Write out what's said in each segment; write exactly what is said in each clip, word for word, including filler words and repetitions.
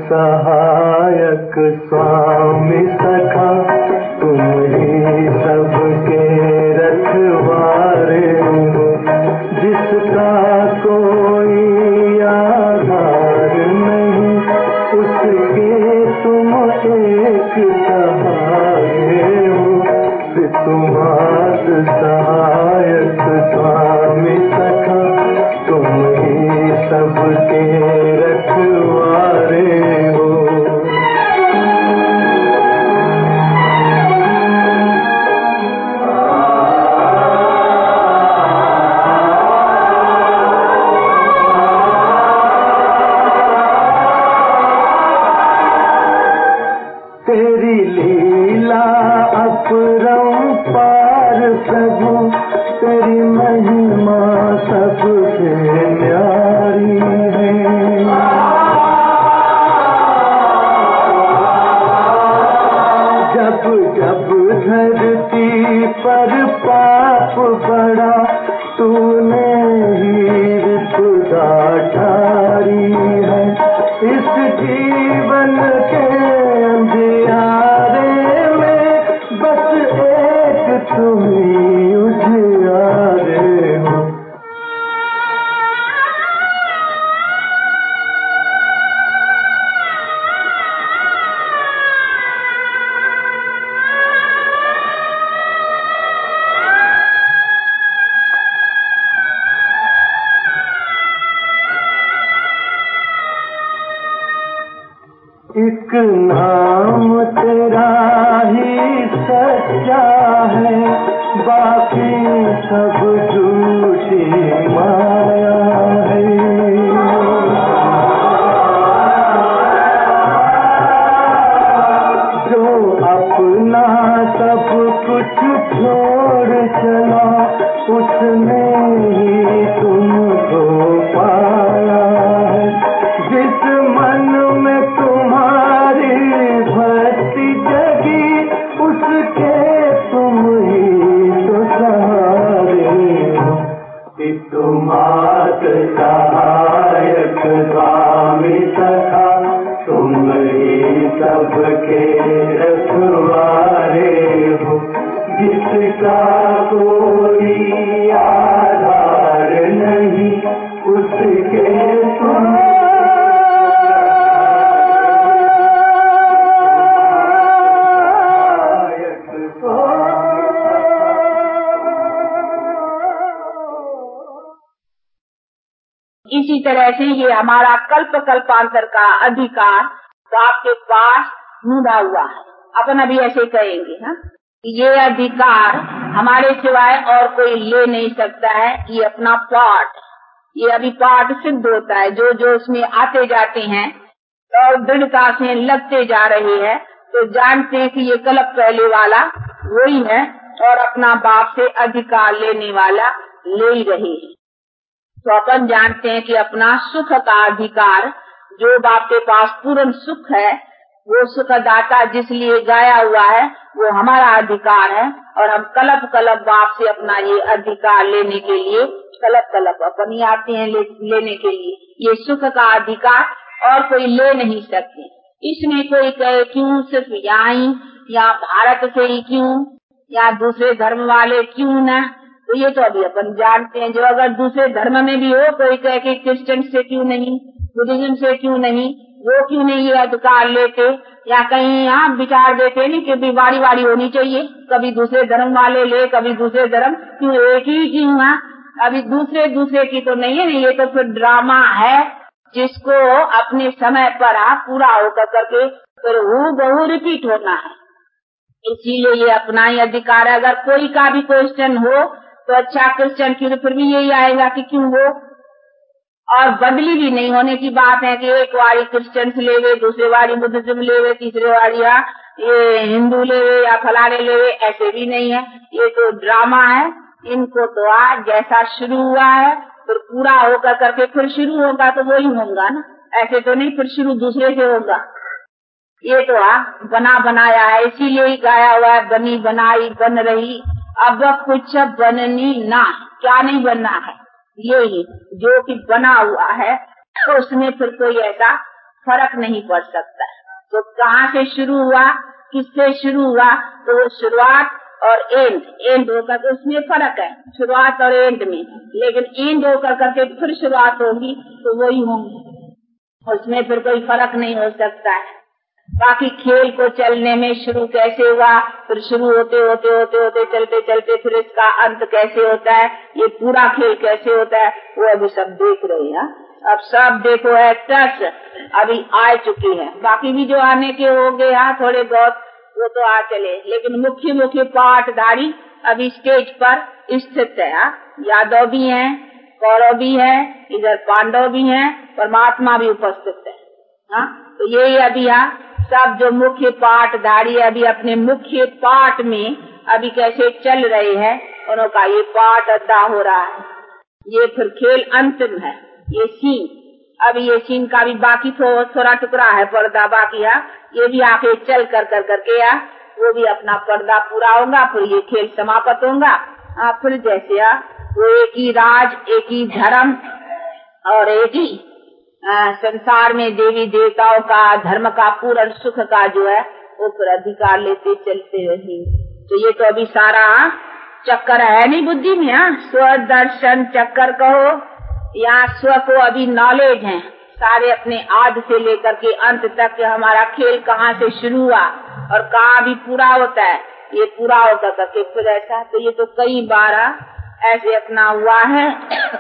सहायक स्वामी सखा, तुम ही सबके रखवारे हो। जिसका कोई आधार नहीं, उसके तुम एक सहारे हो। तुम्हार सहायक स्वामी सखा, तुम ही सबके रखवारे हो। तेरी लीला अपरंपार प्रभु, तेरी महिमा सबसे न्यारी है। जब जब धरती पर पाप बढ़ा, तूने ही विपदा टारी है। इस जीवन के अंधियारे में बस एक तुम ही उजियारे हो। एक नाम तेरा ही सच्चा है, बाकी सब झूठी माया है। जो अपना सब कुछ छोड़ चला, उसने ही तुमको पाया है। जिस मन में तुम्हारी भक्ति जगी, उसके तुम ही तो सहारे हो। तुम्हार सहायक स्वामी सखा, तुम ही सबके रखवारे हो। जिसका कोई आधार नहीं, उसके तुम इसी तरह से ये हमारा कल्प कल्पांतर का अधिकार आपके पास मुदा हुआ है। अपन अभी ऐसे कहेंगे, हाँ, ये अधिकार हमारे सिवाय और कोई ले नहीं सकता है। ये अपना पाठ, ये अभी पाठ सिद्ध होता है। जो जो उसमें आते जाते हैं और दृढ़ता से लगते जा रहे हैं, तो जानते हैं कि ये कल्प पहले वाला वही है और अपना बाप से अधिकार लेने वाला ले ही रहे हैं। तो अपन जानते हैं कि अपना सुख का अधिकार, जो बाप के पास पूर्ण सुख है, वो सुखदाता जिसलिए गाया हुआ है, वो हमारा अधिकार है। और हम कल्प कल्प बाप से अपना ये अधिकार लेने के लिए कल्प कल्प अपन ही आते हैं ले, लेने के लिए। ये सुख का अधिकार और कोई ले नहीं सकते। इसमें कोई कहे क्यों सिर्फ यहाँ ही, या भारत से ही क्यों, या दूसरे धर्म वाले क्यों न, तो ये तो अभी अपन जानते हैं। जो अगर दूसरे धर्म में भी हो, कोई कहे कि क्रिश्चियन से क्यों नहीं, बुद्धिज्म से क्यों नहीं, वो क्यों नहीं ये अधिकार लेते, या कहीं यहाँ विचार देते नहीं कि भी वारी वारी होनी चाहिए, कभी दूसरे धर्म वाले ले, कभी दूसरे धर्म, क्यों एक ही क्यों है। अभी दूसरे दूसरे की तो नहीं है, ये तो फिर ड्रामा है जिसको अपने समय पर पूरा होकर करके फिर हूँ बहु रिपीट होना है। इसीलिए ये अपना ही अधिकार है। अगर कोई का भी क्वेश्चन हो तो अच्छा क्रिश्चियन की, तो फिर भी यही आएगा कि क्यों वो, और बदली भी नहीं होने की बात है कि एक वारी क्रिश्चियन लेवे, दूसरे वारी बुद्धिज्म लेवे, तीसरे वारी या ये हिंदू लेवे या फलाने लेवे, ऐसे भी नहीं है। ये तो ड्रामा है। इनको तो आज जैसा शुरू हुआ है फिर पूरा होकर करके फिर शुरू होगा, तो वही होगा ना, ऐसे तो नहीं फिर शुरू दूसरे से होगा। ये तो आ, बना बनाया है, इसीलिए ही गाया हुआ है, बनी बनाई बन रही अब कुछ बननी ना। क्या नहीं बनना है, ये ही जो कि बना हुआ है, तो उसमें फिर कोई ऐसा फर्क नहीं पड़ सकता है। तो कहाँ से शुरू हुआ, किससे शुरू हुआ, तो वो शुरुआत और एंड, एंड होकर के उसमें फर्क है, शुरुआत और एंड में। लेकिन एंड होकर करके फिर शुरुआत होगी तो वही होंगी, उसमें फिर कोई फर्क नहीं हो सकता है। बाकी खेल को चलने में शुरू कैसे हुआ, फिर शुरू होते होते होते होते चलते चलते फिर इसका अंत कैसे होता है, ये पूरा खेल कैसे होता है, वो अभी सब देख रहे हैं। अब सब देखो एक्टर्स अभी आ चुकी है, बाकी भी जो आने के हो गए यहाँ थोड़े बहुत वो तो आ चले, लेकिन मुख्य मुख्य पाठधारी अभी स्टेज पर स्थित है। यादव भी हैं, कौरव भी है, इधर पांडव भी हैं, परमात्मा भी उपस्थित है। हाँ, तो यही अभी यहाँ सब जो मुख्य पाठधारी अभी अपने मुख्य पाठ में अभी कैसे चल रहे हैं, उनका ये पाठ अदा हो रहा है। ये फिर खेल अंतिम है, ये सीन, अभी ये सीन का भी बाकी थो, थोड़ा टुकड़ा है पर्दा बाकी है, ये भी आके चल कर कर करके आ, वो भी अपना पर्दा पूरा होगा, फिर ये खेल समाप्त होगा। आ, फिर जैसे आ, वो एक ही राज, एक ही धर्म और एक ही आ, संसार में देवी देवताओं का धर्म का पूर्ण सुख का जो है वो फिर अधिकार लेते चलते रहेंगे। तो ये तो अभी सारा चक्कर है नहीं बुद्धि में, स्व दर्शन चक्कर कहो या स्व को अभी नॉलेज है सारे अपने आदि से लेकर के अंत तक कि हमारा खेल कहाँ से शुरू हुआ और कहाँ भी पूरा होता है, ये पूरा होकर करके फिर ऐसा। तो ये तो कई बार ऐसे अपना हुआ है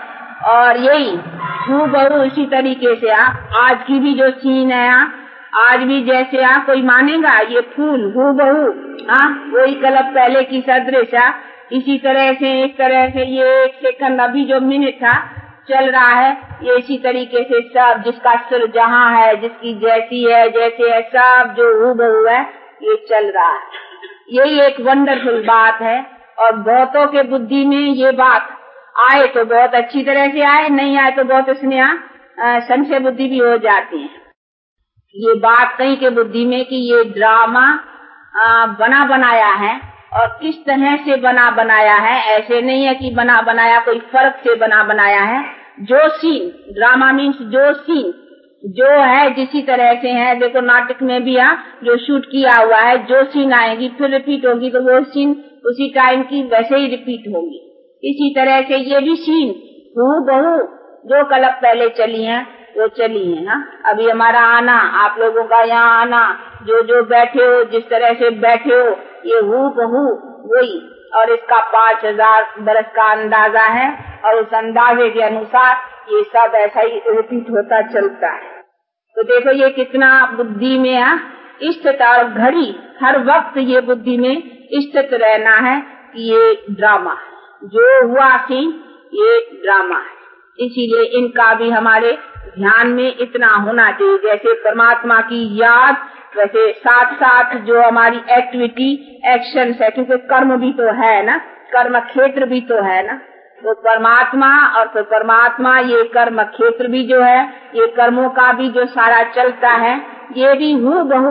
और यही हूबहू इसी तरीके से आ, आज की भी जो सीन है आ, आज भी जैसे आ कोई मानेगा ये फूल हूबहू हाँ वही कल्प पहले की सदृश आ, इसी तरह से इस तरह से ये एक सेकंड अभी जो मिनट था चल रहा है, ये इसी तरीके से सब जिसका सिर जहाँ है, जिसकी जैसी है जैसे है, सब जो हूबहू है ये चल रहा है। यही एक वंडरफुल बात है। और बहुतों के बुद्धि में ये बात आए तो बहुत अच्छी तरह से आए, नहीं आए तो बहुत इसमें संशय बुद्धि भी हो जाती है। ये बात कहीं के बुद्धि में कि ये ड्रामा आ, बना बनाया है और किस तरह से बना बनाया है, ऐसे नहीं है कि बना बनाया कोई फर्क से बना बनाया है। जो सीन ड्रामा मीन्स जो सीन जो है जिसी तरह से है, देखो नाटक में भी आ, जो शूट किया हुआ है जो सीन आएगी फिर रिपीट होगी तो वो सीन उसी टाइम की वैसे ही रिपीट होगी। इसी तरह से ये भी सीन हूबहू जो कल्प पहले चली हैं वो चली है। हाँ, अभी हमारा आना, आप लोगों का यहाँ आना, जो जो बैठे हो जिस तरह से बैठे हो ये हूबहू वही, और इसका पाँच हजार बरस का अंदाजा है और उस अंदाजे के अनुसार ये सब ऐसा ही रिपीट होता चलता है। तो देखो ये कितना बुद्धि में है स्थित, और घड़ी हर वक्त ये बुद्धि में स्थित रहना है कि ये ड्रामा जो हुआ थी ये ड्रामा है। इसीलिए इनका भी हमारे ध्यान में इतना होना चाहिए। जैसे परमात्मा की याद वैसे साथ साथ जो हमारी एक्टिविटी एक्शन है, क्योंकि कर्म भी तो है ना, कर्म क्षेत्र भी तो है ना, तो परमात्मा और फिर परमात्मा ये कर्म क्षेत्र भी जो है ये कर्मों का भी जो सारा चलता है ये भी हूबहू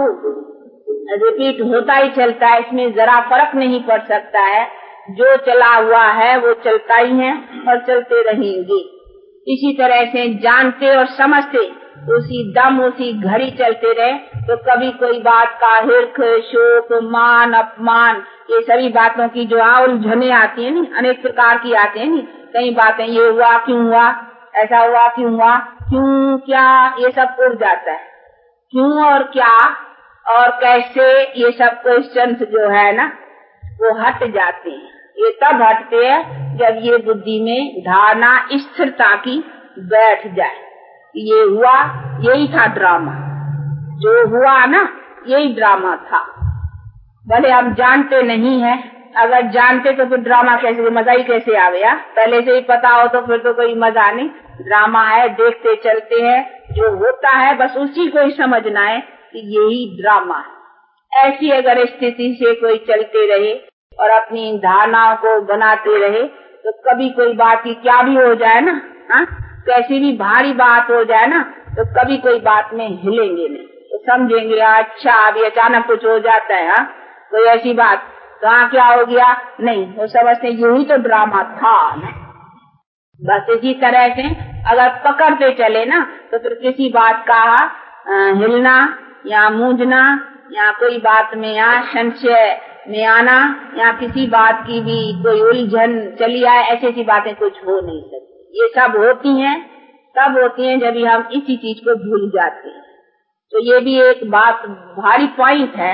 रिपीट होता ही चलता है, इसमें जरा फर्क नहीं पड़ सकता है। जो चला हुआ है वो चलता ही है और चलते रहेंगे। इसी तरह से जानते और समझते उसी दम उसी घड़ी चलते रहे तो कभी कोई बात का हिर्ख शोक मान अपमान ये सभी बातों की जो उलझने आती है नी, अनेक प्रकार की आती है नी, कई बातें ये हुआ क्यों हुआ, ऐसा हुआ क्यों हुआ, क्यों क्या, ये सब उड़ जाता है। क्यों और क्या और कैसे ये सब क्वेश्चंस जो है ना वो हट जाते हैं। ये तब हटते हैं जब ये बुद्धि में धारणा स्थिरता की बैठ जाए। ये हुआ यही था ड्रामा, जो हुआ ना यही ड्रामा था। भले हम जानते नहीं है, अगर जानते तो फिर ड्रामा कैसे, मजा ही कैसे आवे। या पहले से ही पता हो तो फिर तो कोई मजा नहीं। ड्रामा है, देखते चलते हैं, जो होता है बस उसी को ही समझना है कि यही ड्रामा है। ऐसी अगर स्थिति से कोई चलते रहे और अपनी धारणाओं को बनाते रहे तो कभी कोई बात की क्या भी हो जाए ना, हाँ कैसी भी भारी बात हो जाए ना तो कभी कोई बात में हिलेंगे नहीं, तो समझेंगे अच्छा अभी अचानक कुछ हो जाता है, हाँ कोई ऐसी बात तो हाँ क्या हो गया, नहीं वो समझते यही तो ड्रामा था ना। बस इसी तरह से अगर पकड़ते चले ना तो फिर किसी बात का हिलना या मूंझना या कोई बात में या संशय में आना या किसी बात की भी कोई उलझन चली आए, ऐसी ऐसी बातें कुछ हो नहीं सकती। ये सब होती हैं तब होती हैं जब हम इसी चीज को भूल जाते हैं। तो ये भी एक बात भारी पॉइंट है,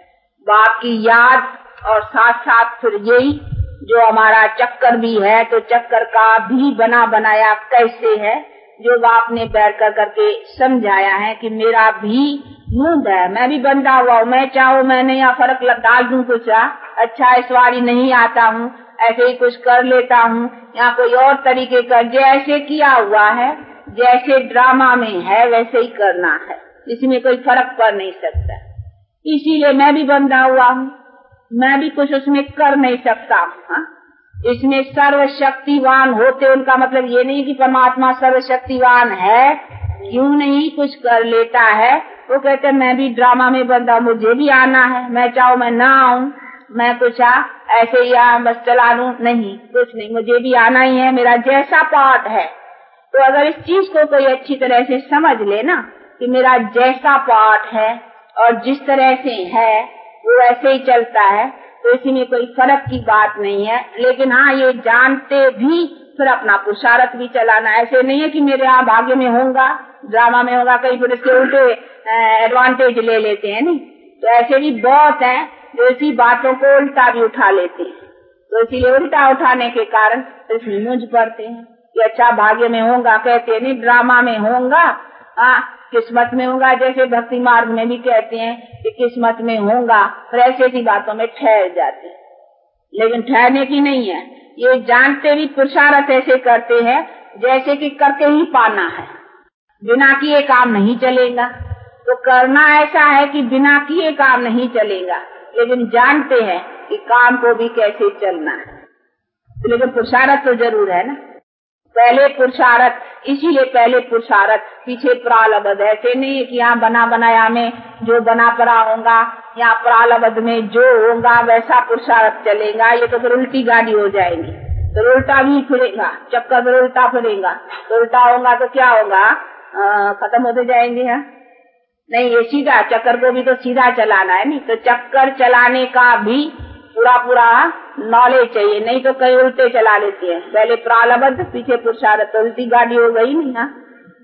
बाप की याद और साथ साथ फिर यही जो हमारा चक्कर भी है, तो चक्कर का भी बना बनाया कैसे है, जो बाप ने बैठ कर करके समझाया है कि मेरा भी मूड है, मैं भी बंधा हुआ हूँ, मैं चाहूँ मैंने यहाँ फर्क डाल दूं कुछ, अच्छा इस बारी नहीं आता हूँ, ऐसे ही कुछ कर लेता हूँ या कोई और तरीके का, जैसे किया हुआ है, जैसे ड्रामा में है वैसे ही करना है, इसमें कोई फर्क पड़ नहीं सकता। इसीलिए मैं भी बंधा हुआ हूँ, मैं भी कुछ उसमें कर नहीं सकता हूँ। इसमें सर्वशक्तिवान होते उनका मतलब ये नहीं कि परमात्मा सर्वशक्तिवान है, क्यों नहीं कुछ कर लेता है। वो कहते मैं भी ड्रामा में बंधा, मुझे भी आना है, मैं चाहूँ मैं ना आऊँ, मैं कुछ आ, ऐसे ही आ, बस चला लूं, नहीं कुछ नहीं, मुझे भी आना ही है, मेरा जैसा पार्ट है। तो अगर इस चीज को कोई अच्छी तरह से समझ ले ना कि मेरा जैसा पार्ट है और जिस तरह से है वो ऐसे ही चलता है, तो इसी में कोई फर्क की बात नहीं है। लेकिन हाँ ये जानते भी फिर अपना पुरुषार्थ भी चलाना, ऐसे नहीं है कि मेरे यहाँ भाग्य में होगा, ड्रामा में होगा, कई फिर इसके उल्टे एडवांटेज ले लेते हैं। नहीं तो ऐसे भी बहुत हैं जो इसी बातों को उल्टा भी उठा लेते हैं। तो इसीलिए उल्टा उठाने के कारण इसमें मुझ पड़ते हैं कि अच्छा भाग्य में होगा, कहते नहीं ड्रामा में होगा, हाँ किस्मत में होगा, जैसे भक्ति मार्ग में भी कहते हैं कि किस्मत में होगा, फिर ऐसी ऐसी बातों में ठहर जाते हैं। लेकिन ठहरने की नहीं है, ये जानते भी पुरुषार्थ ऐसे करते हैं जैसे कि करके ही पाना है, बिना किए काम नहीं चलेगा। तो करना ऐसा है कि बिना किए काम नहीं चलेगा, लेकिन जानते हैं कि काम को भी कैसे चलना है, लेकिन पुरुषार्थ तो जरूर है ना। पहले पुरुषार्थ, इसीलिए पहले पुरुषार्थ पीछे प्रारब्ध। ऐसे नहीं है कि यहाँ बना बनाया में जो बना पड़ा होगा या प्रारब्ध में जो होगा वैसा पुरुषार्थ चलेगा, ये तो फिर उल्टी गाड़ी हो जाएगी, तो उल्टा भी फिरेगा, चक्कर फिर उल्टा फिरेगा, तो उल्टा होगा तो क्या होगा, आ, खत्म होते जाएंगे। है नहीं, ये सीधा चक्कर को भी तो सीधा चलाना है। नहीं तो चक्कर चलाने का भी पूरा पूरा नॉलेज चाहिए, नहीं तो कई उल्टे चला लेते हैं, पहले प्रारब्ध पीछे पुरुषार्थ, तो उल्टी गाड़ी हो गई। नहीं हाँ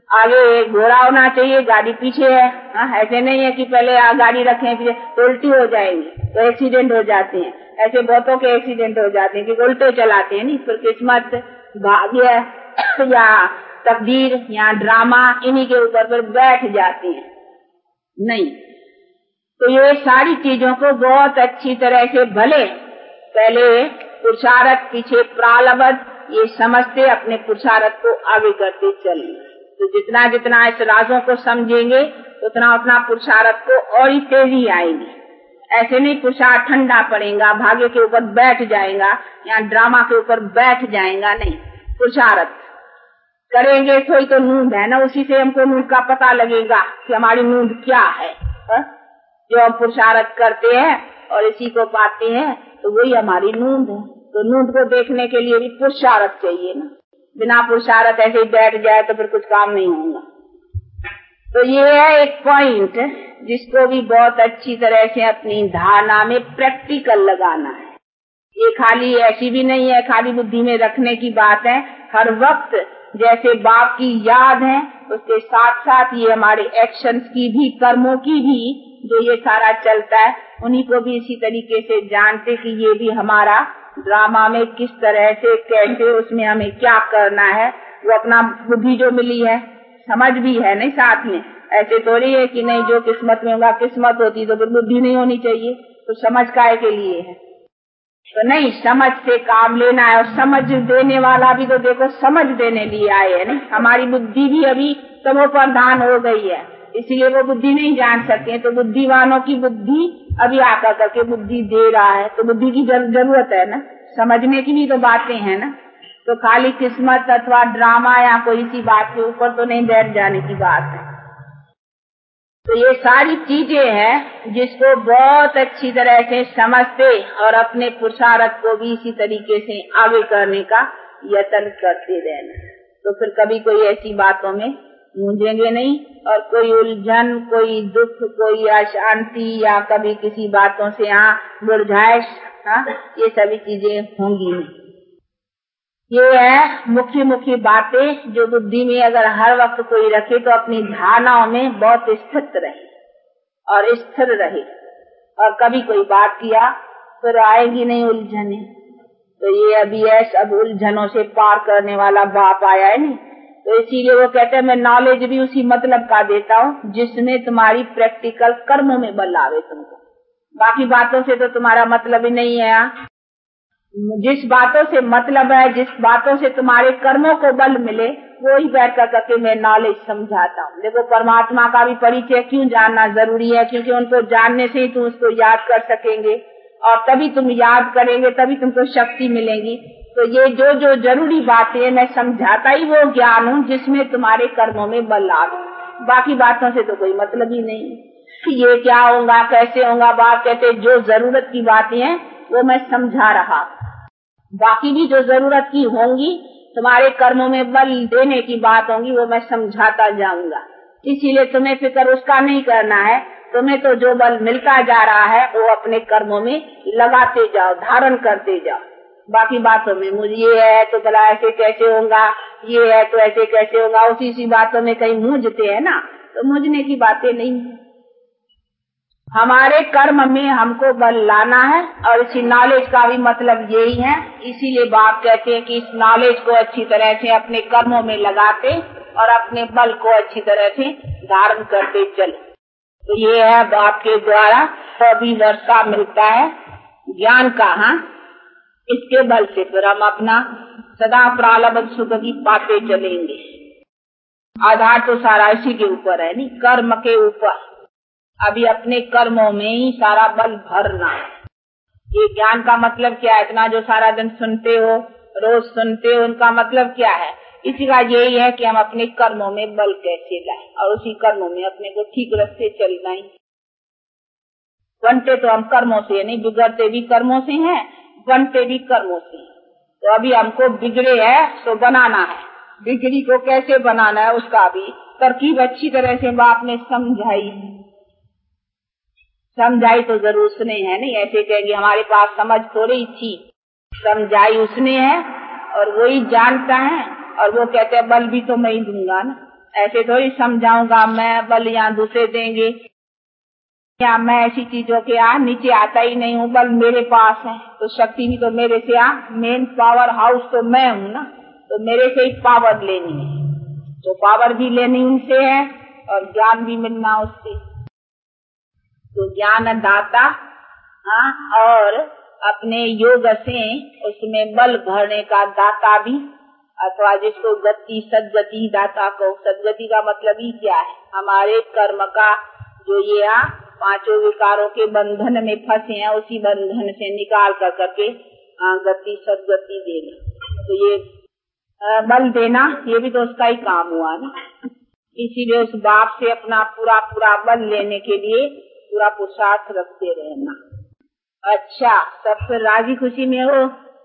आगे घोड़ा होना चाहिए, गाड़ी पीछे है। हाँ ऐसे नहीं है कि पहले गाड़ी रखें पीछे, तो उल्टी हो जाएंगी, तो एक्सीडेंट हो जाते हैं। ऐसे बहुतों के एक्सीडेंट हो जाते हैं कि उल्टे चलाते हैं। नहीं फिर किस्मत, भाग्य या तकदीर या ड्रामा इन्हीं के ऊपर फिर बैठ जाती है। नहीं तो ये सारी चीजों को बहुत अच्छी तरह से भले पहले पुरुषार्थ पीछे प्रारब्ध ये समझते अपने पुरुषार्थ को आगे करते चलें। तो जितना जितना इस राजों को समझेंगे उतना उतना पुरुषार्थ को और ही तेजी आएगी। ऐसे नहीं पुरुषार्थ ठंडा पड़ेगा, भाग्य के ऊपर बैठ जाएगा या ड्रामा के ऊपर बैठ जाएगा। नहीं पुरुषार्थ करेंगे थोड़ी तो नींद है ना, उसी से हमको नींद का पता लगेगा कि हमारी नींद क्या है, है? जो हम पुरुषार्थ करते हैं और इसी को पाते हैं तो वही हमारी नींद है। तो नींद को देखने के लिए भी पुरुषार्थ चाहिए ना, बिना पुरुषार्थ ऐसे ही बैठ जाए तो फिर कुछ काम नहीं होगा। तो ये है एक पॉइंट जिसको भी बहुत अच्छी तरह से अपनी धारणा में प्रैक्टिकल लगाना है। ये खाली ऐसी भी नहीं है खाली बुद्धि में रखने की बात है, हर वक्त जैसे बाप की याद है उसके साथ साथ ये हमारे एक्शंस की भी, कर्मों की भी जो ये सारा चलता है, उन्हीं को भी इसी तरीके से जानते कि ये भी हमारा ड्रामा में किस तरह से कैसे उसमें हमें क्या करना है। वो अपना बुद्धि जो मिली है समझ भी है नहीं साथ में, ऐसे थोड़ी है कि नहीं जो किस्मत में होगा, किस्मत होती तो बुद्धि नहीं होनी चाहिए, तो समझ काय के लिए है। तो नहीं समझ से काम लेना है, और समझ देने वाला भी तो देखो समझ देने लिए आए है। नहीं हमारी बुद्धि भी अभी तमो प्रधान हो गई है, इसीलिए वो बुद्धि नहीं जान सकते हैं। तो बुद्धिवानों की बुद्धि अभी आकर करके बुद्धि दे रहा है, तो बुद्धि की जरूरत है ना, समझने की भी तो बातें हैं ना। तो खाली किस्मत अथवा ड्रामा या कोई सी बात के ऊपर तो नहीं बैठ जाने की बात है। तो ये सारी चीजें हैं जिसको बहुत अच्छी तरह से समझते और अपने पुरुषार्थ को भी इसी तरीके से आगे करने का यत्न करते रहना, तो फिर कभी कोई ऐसी बातों में मूंझेंगे नहीं, और कोई उलझन, कोई दुख, कोई अशांति या कभी किसी बातों से यहाँ मुरझाइश, हाँ, ये सभी चीजें होंगी नहीं। ये है मुख्य मुख्य बातें जो बुद्धि में अगर हर वक्त कोई रखे तो अपनी धारणाओं में बहुत स्थित रहे और स्थिर रहे, और कभी कोई बात किया फिर आएगी नहीं उलझने। तो ये अभी है सब उलझनों से पार करने वाला बाप आया है नहीं, तो इसीलिए वो कहते हैं मैं नॉलेज भी उसी मतलब का देता हूँ जिसमें तुम्हारी प्रैक्टिकल कर्मों में बल आवे तुमको। बाकी बातों से तो तुम्हारा मतलब ही नहीं है। जिस बातों से मतलब है, जिस बातों से तुम्हारे कर्मों को बल मिले, वो ही बैठ कर करके मैं नॉलेज समझाता हूँ। देखो परमात्मा का भी परिचय क्यों जानना जरूरी है, क्योंकि उनको जानने से ही तुम उसको याद कर सकेंगे, और तभी तुम याद करेंगे, तभी तुमको शक्ति मिलेगी। तो ये जो जो जरूरी बातें मैं समझाता ही वो ज्ञान हूँ जिसमें तुम्हारे कर्मों में बल आवे। बाकी बातों से तो कोई मतलब ही नहीं। ये क्या होगा, कैसे होगा, बात कहते जो जरूरत की बातें हैं वो मैं समझा रहा, बाकी भी जो जरूरत की होंगी तुम्हारे कर्मों में बल देने की बात होंगी वो मैं समझाता जाऊंगा। इसीलिए तुम्हें फिक्र उसका नहीं करना है, तुम्हें तो जो बल मिलता जा रहा है वो अपने कर्मों में लगाते जाओ, धारण करते जाओ। बाकी बातों में मुझे ये है तो भला ऐसे कैसे होगा, ये है तो ऐसे कैसे होगा, उसी सी बातों में कहीं मूंझते हैं ना, तो मूंझने की बातें नहीं है। हमारे कर्म में हमको बल लाना है, और इसी नॉलेज का भी मतलब यही है। इसीलिए बाप कहते हैं कि इस नॉलेज को अच्छी तरह से अपने कर्मों में लगाते और अपने बल को अच्छी तरह से धारण करते चले। तो ये है बाप के द्वारा अभी वर्षा मिलता है ज्ञान का, हाँ, इसके बल से फिर हम अपना सदा प्रारब्ध सुख की पाते चलेंगे। आधार तो सारा इसी के ऊपर है, नहीं कर्म के ऊपर। अभी अपने कर्मों में ही सारा बल भरना। ये ज्ञान का मतलब क्या है? इतना जो सारा दिन सुनते हो, रोज सुनते हो, उनका मतलब क्या है? इसी का यही है कि हम अपने कर्मों में बल कैसे लाएं और उसी कर्मों में अपने को ठीक रास्ते चलना ही। बनते तो हम कर्मों से नहीं, बिगड़ते भी कर्मों से हैं, बनते भी कर्मों से। तो अभी हमको बिगड़े है तो बनाना है, बिगड़ी को कैसे बनाना है उसका भी तरकीब अच्छी तरह से बाप ने समझाई है। समझाई तो जरूर उसने है, नहीं ऐसे कहेगी हमारे पास समझ थोड़ी थी, समझाई उसने है और वो ही जानता है, और वो कहते हैं बल भी तो मैं ही दूंगा ना। ऐसे थोड़ी समझाऊंगा मैं, बल यहाँ दूसरे देंगे, या मैं ऐसी चीजों के यहाँ नीचे आता ही नहीं हूँ, बल मेरे पास है तो शक्ति भी तो मेरे से, यहाँ मेन पावर हाउस तो मैं हूँ ना, तो मेरे से ही पावर लेनी है। तो पावर भी लेनी उनसे है और ज्ञान भी मिलना उससे। तो ज्ञान दाता, हाँ, और अपने योग से उसमें बल भरने का दाता भी, अथवा जिसको गति सदगति दाता को, सदगति का मतलब ही क्या है? हमारे कर्म का जो ये यहाँ पांचों विकारों के बंधन में फंसे हैं उसी बंधन से निकाल कर करके गति सदगति देना। तो ये आ, बल देना ये भी तो उसका ही काम हुआ ना। इसीलिए उस बाप से अपना पूरा पूरा बल लेने के लिए पूरा पुरुषार्थ रखते रहना। अच्छा, सब फिर राजी खुशी में हो?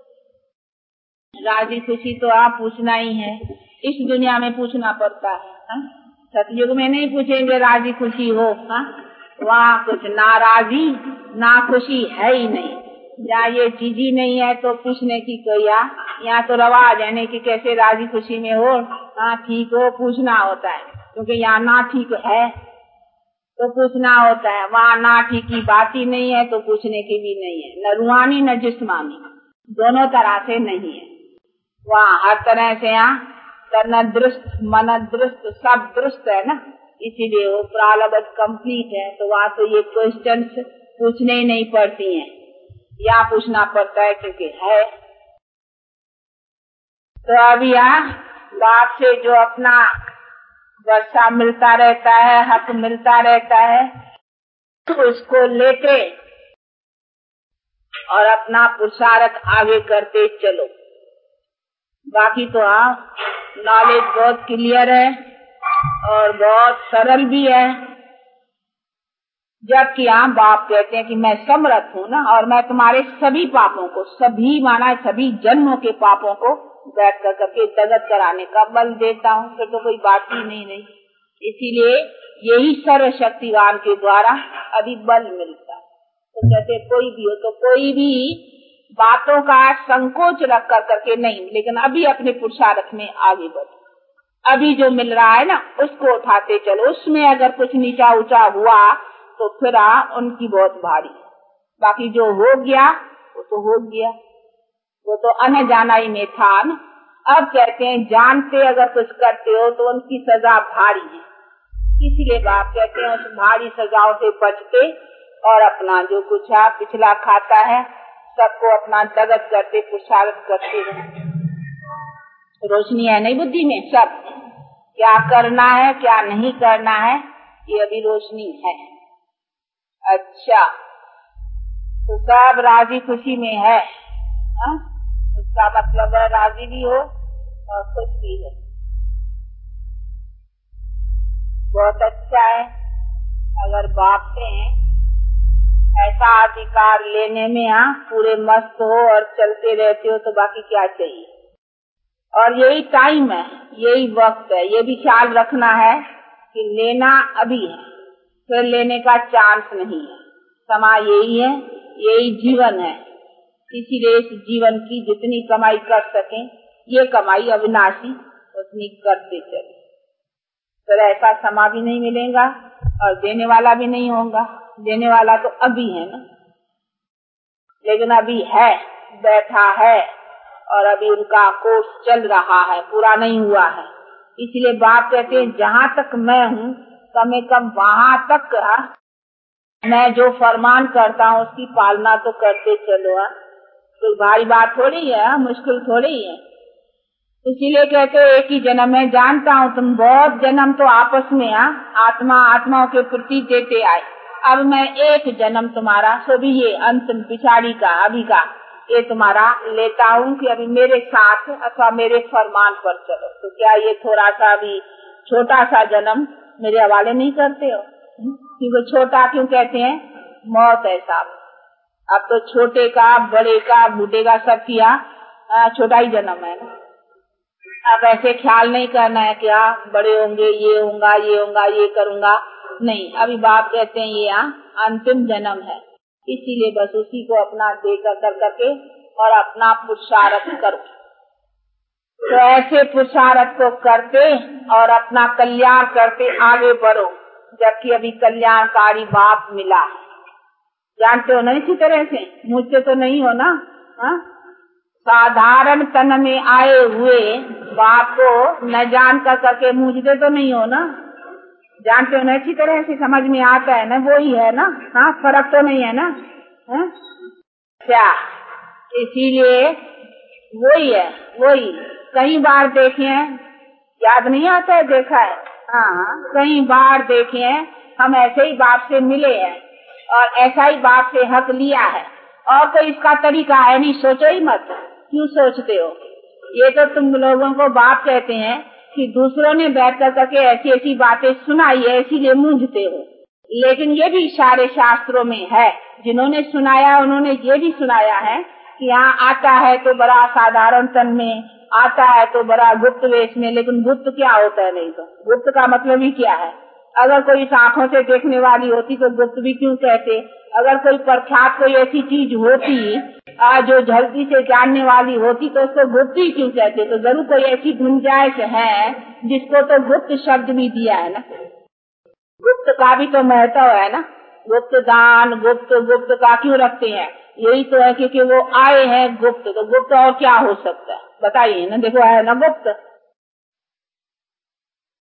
राजी खुशी तो आप पूछना ही है, इस दुनिया में पूछना पड़ता है। सतयुग में नहीं पूछेंगे राजी खुशी हो, हाँ, वहाँ कुछ नाराजी ना खुशी है ही नहीं। जहाँ ये चीज ही नहीं है तो पूछने की कोई, यहाँ तो रवाज है नहीं कि कैसे राजी खुशी में हो, हाँ ठीक हो, पूछना होता है, क्योंकि यहाँ ना ठीक है तो पूछना होता है, वहाँ ना ठीक की बात ही नहीं है तो पूछने की भी नहीं है। न रूहानी न जिस्मानी, दोनों तरह से नहीं है वहाँ, हर तरह से यहाँ तन दृष्ट मन दृष्ट सब दृष्ट है ना। इसीलिए वो प्रारब्ध कंप्लीट है, तो वहाँ तो ये क्वेश्चन पूछने ही नहीं पड़ती हैं, यहाँ पूछना पड़ता है क्योंकि है। तो अब यहाँ बाप से जो अपना वर्षा मिलता रहता है, हक मिलता रहता है, तो उसको लेके और अपना पुरुषार्थ आगे करते चलो। बाकी तो आप नॉलेज बहुत क्लियर है और बहुत सरल भी है। जबकि आप बाप कहते हैं कि मैं समर्थ हूँ ना, और मैं तुम्हारे सभी पापों को, सभी माना सभी जन्मों के पापों को बैठ कर करके जगत कराने का बल देता हूँ, फिर तो कोई बात ही नहीं रही। इसीलिए यही सर्वशक्तिवान के द्वारा अभी बल मिलता है। तो कहते कोई भी हो तो कोई भी बातों का संकोच रख कर करके नहीं, लेकिन अभी अपने पुरुषार्थ में आगे बढ़ो। अभी जो मिल रहा है ना उसको उठाते चलो। उसमें अगर कुछ नीचा ऊंचा हुआ तो फिर आ, उनकी बहुत भारी। बाकी जो हो गया वो तो हो गया, वो तो अन जाना ही में था न। अब कहते हैं जानते अगर कुछ करते हो तो उनकी सजा भारी है। इसीलिए बाप कहते हैं उस भारी सजाओं से बचते और अपना जो कुछ है पिछला खाता है सबको अपना जगत करते पुरुषार्थ करते रहे। रोशनी है नहीं बुद्धि में, सब क्या करना है क्या नहीं करना है ये अभी रोशनी है। अच्छा तो सब राजी खुशी में है, हा? उसका मतलब है राजी भी हो और खुश भी हो। बहुत अच्छा है अगर बाप ने ऐसा अधिकार लेने में हाँ पूरे मस्त हो और चलते रहते हो तो बाकी क्या चाहिए। और यही टाइम है, यही वक्त है, ये भी ख्याल रखना है कि लेना अभी है, फिर लेने का चांस नहीं है। समय यही है, यही जीवन है। इसीलिए इस जीवन की जितनी कमाई कर सकें ये कमाई अविनाशी उतनी करते चले। फिर ऐसा समय भी नहीं मिलेगा और देने वाला भी नहीं होगा। देने वाला तो अभी है ना, लेकिन अभी है, बैठा है और अभी उनका कोर्स चल रहा है, पूरा नहीं हुआ है। इसलिए बाप कहते हैं जहाँ तक मैं हूँ कम से कम वहाँ तक मैं जो फरमान करता हूँ उसकी पालना तो करते चलो। कोई भारी बात थोड़ी है, मुश्किल थोड़ी है। इसीलिए कहते हैं एक ही जन्म में जानता हूँ तुम बहुत जन्म तो आपस में आ, आत्मा आत्माओं के प्रति देते आए। अब मैं एक जन्म तुम्हारा सो भी ये अंतिम पिछाड़ी का अभी का ये तुम्हारा लेता हूँ कि अभी मेरे साथ अथवा मेरे फरमान पर चलो। तो क्या ये थोड़ा सा भी छोटा सा जन्म मेरे हवाले नहीं करते हो? क्योंकि छोटा क्यों कहते हैं? मौत है साहब। अब तो छोटे का बड़े का बूढ़े का सब किया छोटा ही जन्म है ना। अब ऐसे ख्याल नहीं करना है कि हाँ बड़े होंगे ये होगा ये होगा ये करूँगा, नहीं। अभी बाप कहते हैं ये यहाँ अंतिम जन्म है, इसीलिए बस उसी को अपना देकर कर करके और अपना पुरुषार्थ करो। तो ऐसे पुरुषार्थ को करते और अपना कल्याण करते आगे बढ़ो, जबकि अभी कल्याणकारी बाप मिला। जानते हो ना इसी तरह से, मुझसे तो नहीं हो ना। हा? साधारण तन में आए हुए बाप को न जान कर करके मुझसे तो नहीं हो ना। जानते हो ना इसी तरह से, समझ में आता है ना, वो ही है ना। हाँ फर्क तो नहीं है ना। हाँ? क्या इसीलिए वही है, वही कई बार देखे हैं, याद नहीं आता है, देखा है। हाँ कई बार देखे हैं, हम ऐसे ही बाप से मिले हैं और ऐसा ही बाप से हक लिया है और कोई इसका तरीका है नहीं। सोचो ही मत, क्यों सोचते हो? ये तो तुम लोगों को बाप कहते हैं कि दूसरों ने बैठ कर करके ऐसी ऐसी बातें सुनाई है इसीलिए मूंझते हो। लेकिन ये भी सारे शास्त्रों में है, जिन्होंने सुनाया उन्होंने ये भी सुनाया है कि यहाँ आता है तो बड़ा साधारण तन में, आता है तो बड़ा गुप्त वेश में। लेकिन गुप्त क्या होता है? नहीं तो गुप्त का मतलब ही क्या है? अगर कोई आंखों से देखने वाली होती तो गुप्त भी क्यों कहते? अगर कोई प्रख्यात कोई ऐसी चीज होती जो जल्दी से जानने वाली होती तो उसको गुप्त ही क्यों कहते? तो जरूर कोई ऐसी गुंजाइश है जिसको तो गुप्त शब्द भी दिया है ना। गुप्त का भी तो महत्व है ना। गुप्त दान गुप्त गुप्त का क्यों रखते हैं? यही तो है क्योंकि वो आए हैं गुप्त। तो गुप्त और क्या हो सकता है बताइए ना। देखो है ना गुप्त,